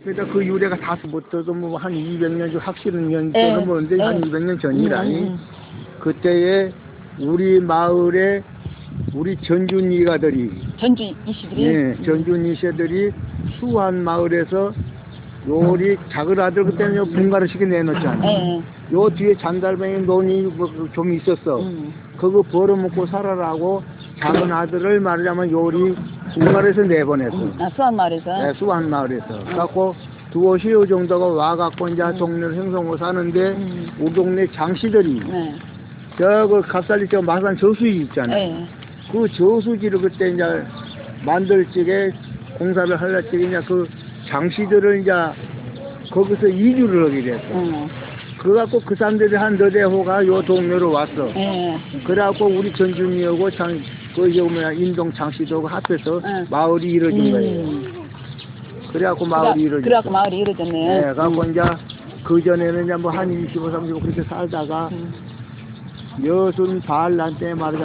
그러니까 그 유래가 다서부터도 뭐 한 200년 전 확실한 년 예. 또는 모르는데 한 예. 200년 전이라니. 그때에 우리 마을에 우리 전준이가들이 전주이시들이. 예, 전준이씨들이 수한 마을에서 요리 작은 아들 그때는 요 분가르식에 내놓잖아. 예. 요 뒤에 잔달뱅이 논이 좀 있었어. 그거 벌어먹고 살아라고 작은 아들을 말하자면 요리 분가르에서 내보냈어. 아, 수안마을에서. 네, 수한 마을에서. 갖고 두어시 요 정도가 와갖고 이제 동네를 형성하고 사는데 우리 동네 장씨들이 네. 저그 갑살리 저 마산 저수지 있잖아요. 예. 그 저수지를 그때 이제 만들 적에 공사를 하려 적에 이제 그 장씨들을 이제 거기서 이주를 하게 됐어. 그래갖고 그 사람들이 한 너대호가 요 동네로 왔어. 예. 그래갖고 우리 전준이하고 인동 장씨도 합해서 마을이 이루어진 거예요. 그래갖고 마을이 이루어졌어. 그래갖고 마을이 이루어졌네요. 네, 그래갖고 이제 그 전에는 이제 뭐 한 25, 30 그렇게 살다가 여순 발 난 때 말이야.